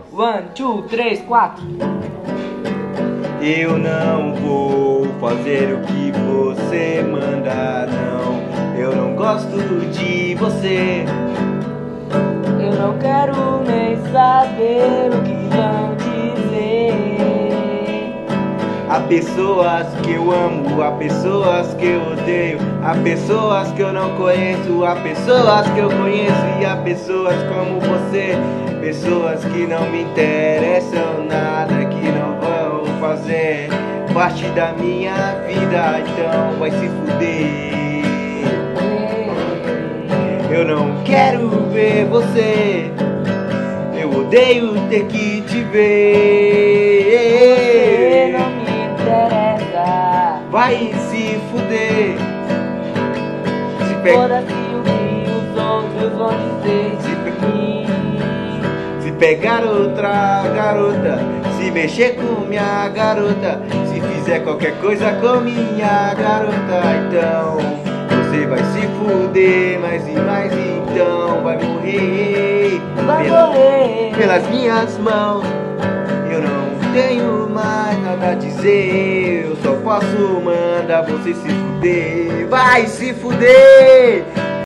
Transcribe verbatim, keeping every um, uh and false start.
One, two, três, quatro. Eu não vou fazer o que você manda, não. Eu não gosto de você. Eu não quero nem saber o que vão dizer. Há pessoas que eu amo, há pessoas que eu odeio, há pessoas que eu não conheço, há pessoas que eu conheço e há pessoas como você, pessoas que não me interessam nada, que não vão fazer parte da minha vida, então vai se fuder. Eu não quero ver você, eu odeio ter que te ver. Você não me interessa. Vai se fuder. Se pe... Foda-se o que os outros vão dizer Se de pe... mim. Se pegar outra garota, se mexer com minha garota, se fizer qualquer coisa com minha garota, então você vai se fuder, mais e mais, então vai morrer. Vai Pela- morrer. Pelas minhas mãos. Eu não tenho mais nada a dizer, eu só posso mandar você se fuder. Vai se fuder.